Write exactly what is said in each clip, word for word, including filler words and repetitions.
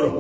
برو.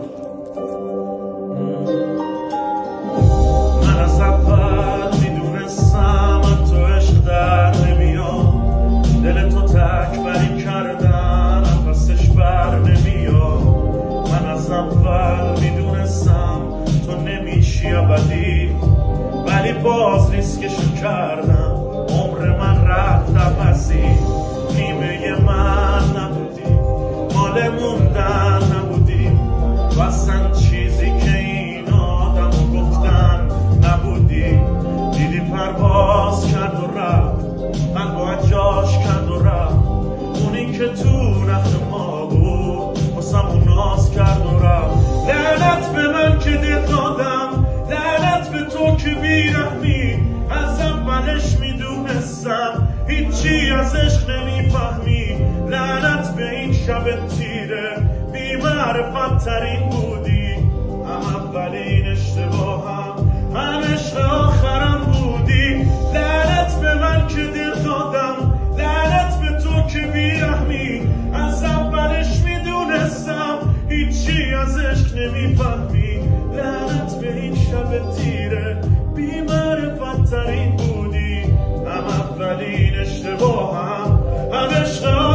من از اول میدونستم تو عشق در نمیاد، دل تو تکبری کردن پسش بر نمیاد. من از اول میدونستم تو نمیشی ابدی، ولی باز ریسکشو کردم، عمر من رفت عوضی. نیمه من نبودی، مال موندن نبودی، و اصلا چیزی که این آدمو گفتن نبودی. دیدی پرواز کرد و رفت، قلب جاش کرد و رفت، اونی که تو نخت ما بود واسمون ناز کرد و رفت. لعنت به من که دل دادم، لعنت به تو که بیرحمی، از اولش میدونستم هیچی از عشق نمیفهمی. لعنت به این شب تیره، بی معرفت ترین بودی، هم اولین اشتباهم هم عشق آخرم بودی. لعنت به من که دل دادم، لعنت به تو که بیرحمی، از اولش میدونستم هیچی از عشق نمیفهمی. لعنت به این شب تیره، بی معرفت ترین بودی، هم اولین اشتباهم هم عشق